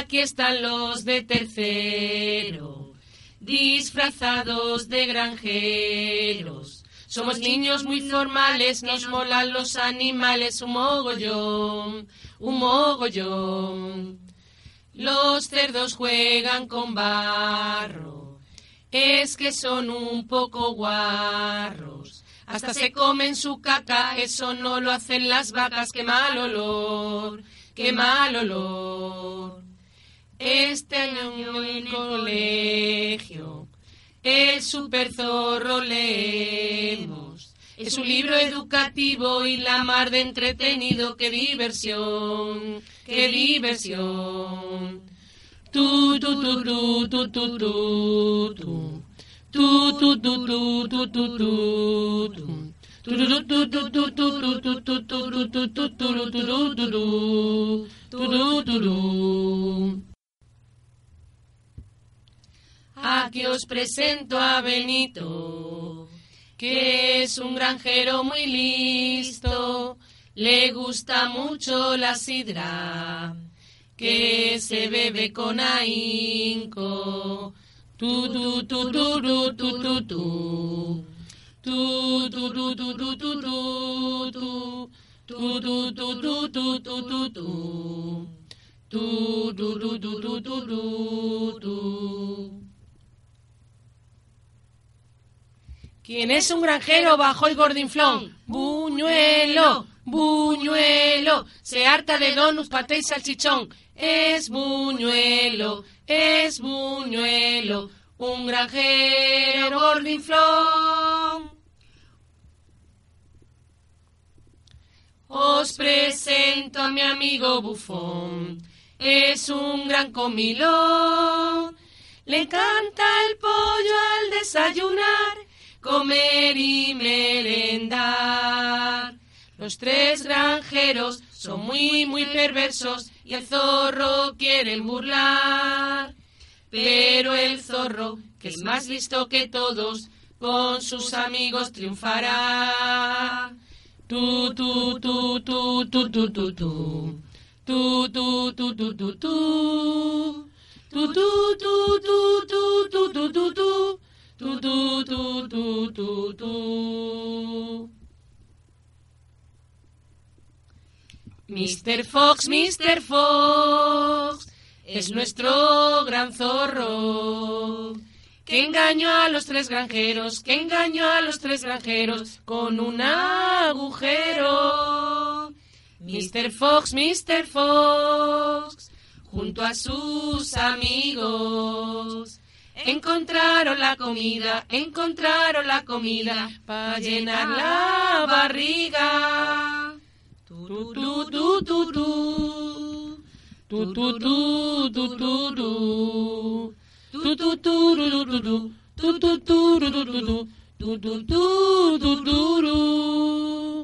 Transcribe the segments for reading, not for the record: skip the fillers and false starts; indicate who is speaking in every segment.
Speaker 1: Aquí están los de tercero, disfrazados de granjeros. Somos niños muy formales, nos molan los animales, un mogollón, un mogollón. Los cerdos juegan con barro, es que son un poco guarros. Hasta se comen su caca, eso no lo hacen las vacas, qué mal olor, qué mal olor. Este año en el colegio, el super zorro leemos. Es un libro educativo y la mar de entretenido, qué diversión, qué diversión. Tu tu tu tu tu tu tu tu. Tu tu tu tu tu tu tu. Aquí os presento a Benito, que es un granjero muy listo, le gusta mucho la sidra, que se bebe con ahínco. Tu tu tu tu tu tu tu tu. Tu tu tu tu tu tu tu. Tu tu tu tu tu tu tu tu. Tu tu tu tu tu tu tu. ¿Quién es un granjero bajo el gordinflón? Buñuelo, Buñuelo, se harta de donuts, paté y salchichón. Es Buñuelo, un granjero gordinflón. Os presento a mi amigo Bufón, es un gran comilón. Le encanta el pollo al desayunar, comer y merendar. Los tres granjeros son muy, muy perversos y el zorro quieren burlar. Pero el zorro, que es más listo que todos, con sus amigos triunfará. Tu, tu, tu, tu, tu, tu, tu, tu. Tu, tu, tu, tu, tu, tu. Tu, tu, tu, tu, tu, tu, tu, tu, tu. Tu, tu, tu, tu, tu, tu. Mr. Fox, es nuestro gran zorro, que engañó a los tres granjeros, con un agujero. Mr. Fox, junto a sus amigos, encontraron la comida, para llenar la barriga. Tu tu tu tu tu tu tu tu tu tu tu tu.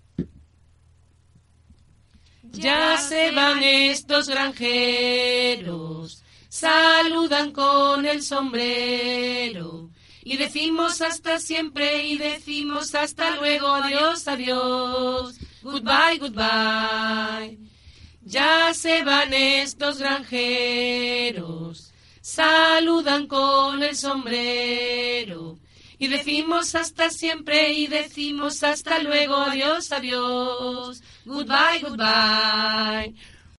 Speaker 1: Ya se van estos granjeros, saludan con el sombrero y decimos hasta siempre y decimos hasta luego, adiós, adiós. Goodbye, goodbye. Ya se van estos granjeros, saludan con el sombrero y decimos hasta siempre y decimos hasta luego, adiós, adiós. Goodbye, goodbye.